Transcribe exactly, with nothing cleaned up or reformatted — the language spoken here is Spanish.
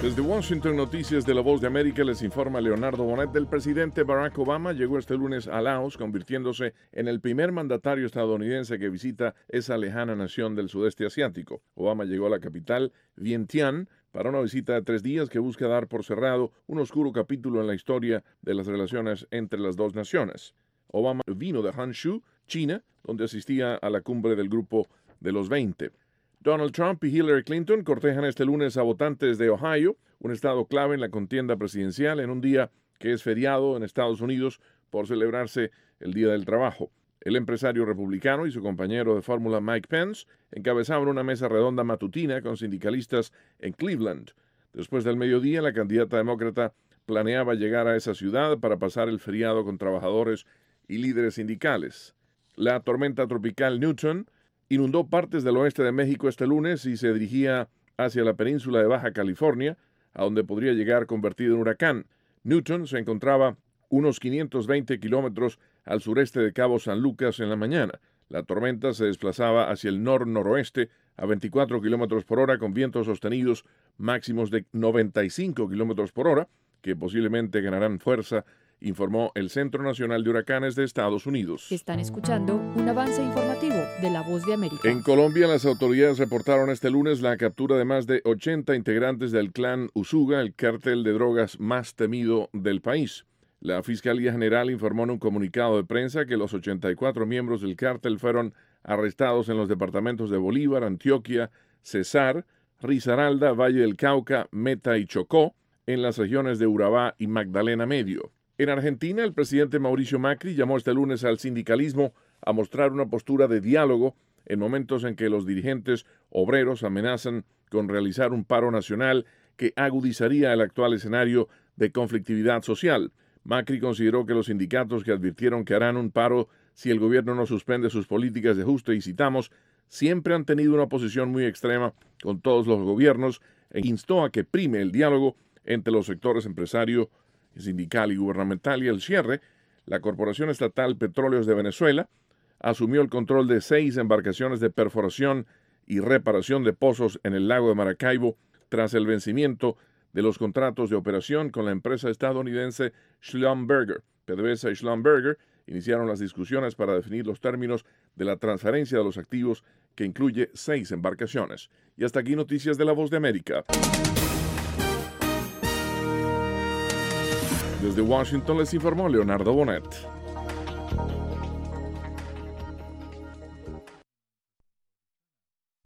Desde Washington, Noticias de la Voz de América, les informa Leonardo Bonet. El presidente Barack Obama llegó este lunes a Laos, convirtiéndose en el primer mandatario estadounidense que visita esa lejana nación del sudeste asiático. Obama llegó a la capital, Vientiane, para una visita de tres días que busca dar por cerrado un oscuro capítulo en la historia de las relaciones entre las dos naciones. Obama vino de Hangzhou, China, donde asistía a la cumbre del Grupo de los veinte. Donald Trump y Hillary Clinton cortejan este lunes a votantes de Ohio, un estado clave en la contienda presidencial, en un día que es feriado en Estados Unidos por celebrarse el Día del Trabajo. El empresario republicano y su compañero de fórmula Mike Pence encabezaban una mesa redonda matutina con sindicalistas en Cleveland. Después del mediodía, la candidata demócrata planeaba llegar a esa ciudad para pasar el feriado con trabajadores y líderes sindicales. La tormenta tropical Newton inundó partes del oeste de México este lunes y se dirigía hacia la península de Baja California, a donde podría llegar convertido en huracán. Newton se encontraba unos quinientos veinte kilómetros al sureste de Cabo San Lucas en la mañana. La tormenta se desplazaba hacia el nor-noroeste a veinticuatro kilómetros por hora con vientos sostenidos máximos de noventa y cinco kilómetros por hora, que posiblemente ganarán fuerza, informó el Centro Nacional de Huracanes de Estados Unidos. Están escuchando un avance informativo de La Voz de América. En Colombia, las autoridades reportaron este lunes la captura de más de ochenta integrantes del clan Usuga, el cártel de drogas más temido del país. La Fiscalía General informó en un comunicado de prensa que los ochenta y cuatro miembros del cártel fueron arrestados en los departamentos de Bolívar, Antioquia, Cesar, Risaralda, Valle del Cauca, Meta y Chocó, en las regiones de Urabá y Magdalena Medio. En Argentina, el presidente Mauricio Macri llamó este lunes al sindicalismo a mostrar una postura de diálogo en momentos en que los dirigentes obreros amenazan con realizar un paro nacional que agudizaría el actual escenario de conflictividad social. Macri consideró que los sindicatos que advirtieron que harán un paro si el gobierno no suspende sus políticas de ajuste, y citamos, siempre han tenido una posición muy extrema con todos los gobiernos, e instó a que prime el diálogo entre los sectores empresario, sindical y gubernamental. Y al cierre, la Corporación Estatal Petróleos de Venezuela asumió el control de seis embarcaciones de perforación y reparación de pozos en el lago de Maracaibo tras el vencimiento de los contratos de operación con la empresa estadounidense Schlumberger. PDVSA y Schlumberger iniciaron las discusiones para definir los términos de la transferencia de los activos, que incluye seis embarcaciones. Y hasta aquí Noticias de la Voz de América. Desde Washington les informó Leonardo Bonet.